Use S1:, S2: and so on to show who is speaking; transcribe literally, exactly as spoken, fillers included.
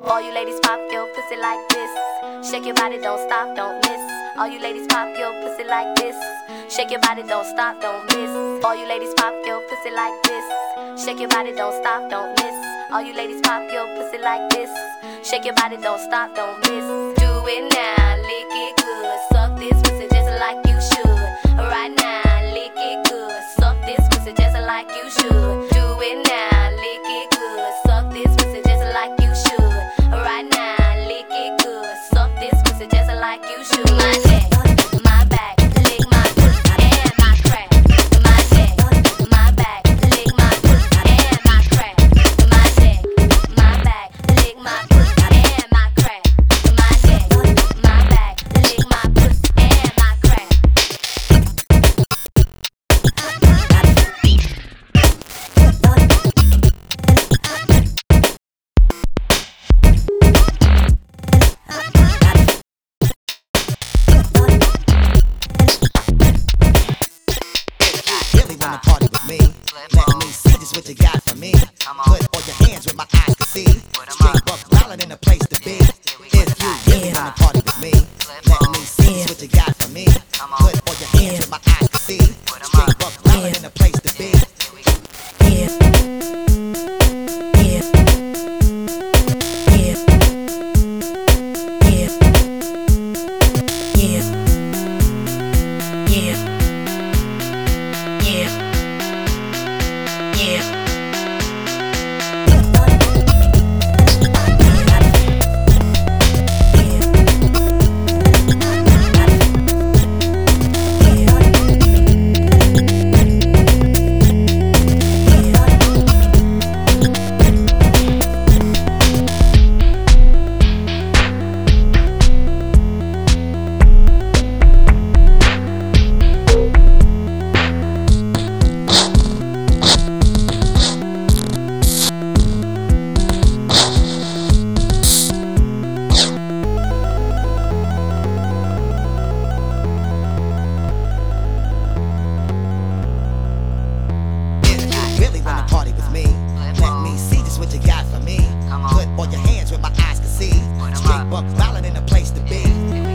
S1: All you ladies pop your pussy like this. Shake your body, don't stop, don't miss. All you ladies pop your pussy like this. Shake your body, don't stop, don't miss. All you ladies pop your pussy like this. Shake your body, don't stop, don't miss. All you ladies pop your pussy like this. Shake your body, don't stop, don't miss. Do it now, lick it good. Suck this pussy just like you should. Right now, lick it good. Suck this pussy just like you should. Do it now, lick it good. Suck this pussy just like you should. Right now, lick it good. Suck this pussy just like you should. My neck, my back, lick my pussy and my crack. My neck, my back, lick my pussy and my crack. My neck, my back, lick my pussy and my crack. My neck, my back, lick my pussy and my crack.
S2: Really wanna party with me? Let me see just what you got for me. Put all your hands where my eyes can see. Straight buck violent in a place to be. If you really wanna party with me, let me see just what you got for me. Put all your hands where my eyes can see. Straight buck violent in a place to be. Really wanna party with me? Let me see just what you got for me. Put all your hands where my eyes can see. Straight buck violent in a place to be.